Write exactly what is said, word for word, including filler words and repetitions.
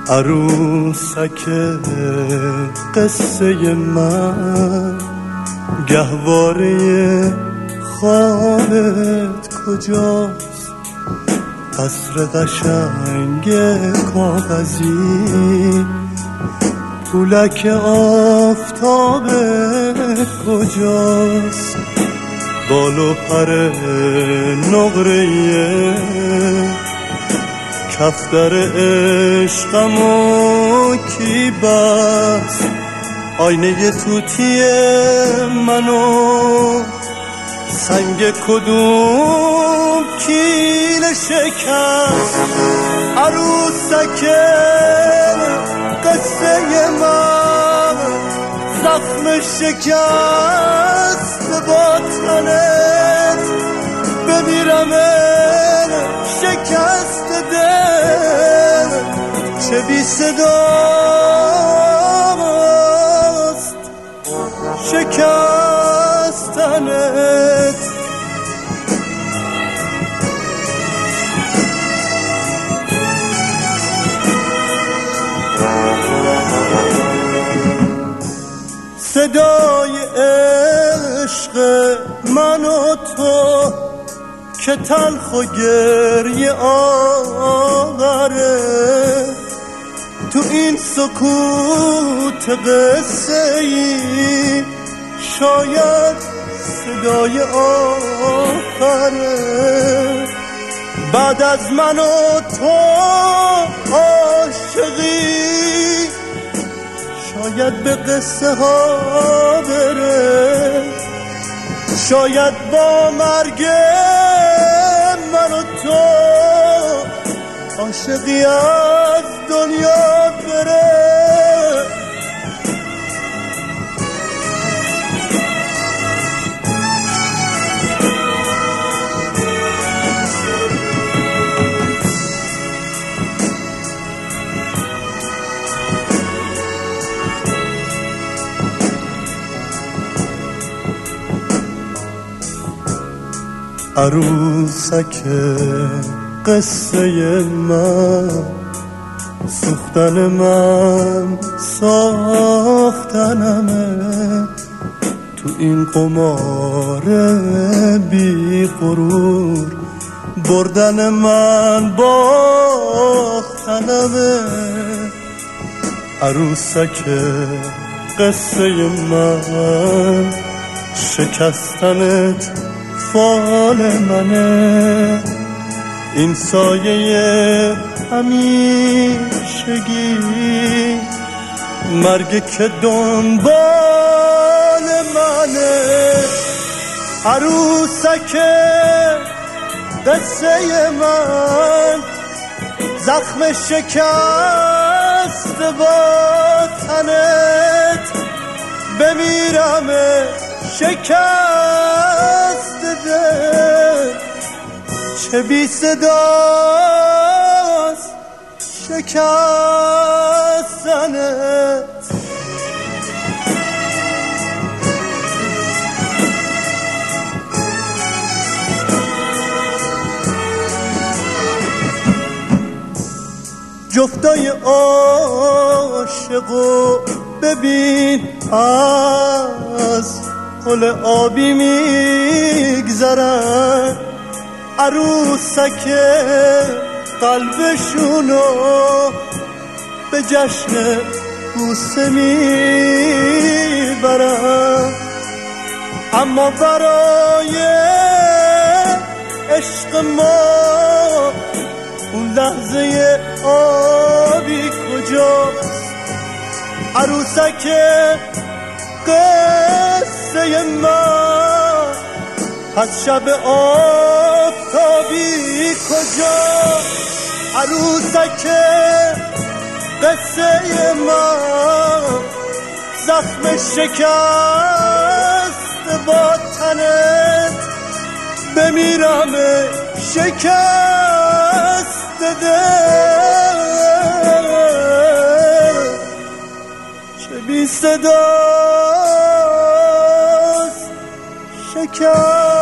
عروسک قصه من، گهواره خوابت کجاست؟ قصر قشنگ کاغذی، پولک آفتابت کجاست؟ بال و پر نقره‌ی کفتر عشقمو کی بست؟ آینه توتی منو سنگ کدوم کیل شکست؟ عروسک قصه من، زخم شکست با تنت، بمیرم شکست دل، چه بی صداست شکستنت. صدای عشق من و تو که تلخ و گریه آوره، تو این سکوت قصه ای شاید صدای آخره. بعد از من و تو عاشقی شاید به قصه ها بره، شاید با مرگ من و تو عاشقی از دنیا بره. عروسک قصه من، سوختن من ساختنمه، تو این قمار بی غرور بردن من باختنمه. عروسک قصه من، شکستنت فال منه، این سایه همیشگی مرگ که دنبال منه. عروسک قصه من، زخم شکست با تنت، بمیرم شکست دل، چه بی صداست شکستنت. جفتای عاشقو ببین از پل آبی میگذرن، عروسک قلبشونو به جشن بوسه میبرن، اما برای عشق ما اون لحظه آبی کجاست؟ عروسک قصه من، از شب آفتابی کجاست؟ عروسک قصه من، زخم شکست با تنت، بمیرم شکست دل، چه بی صداست شکست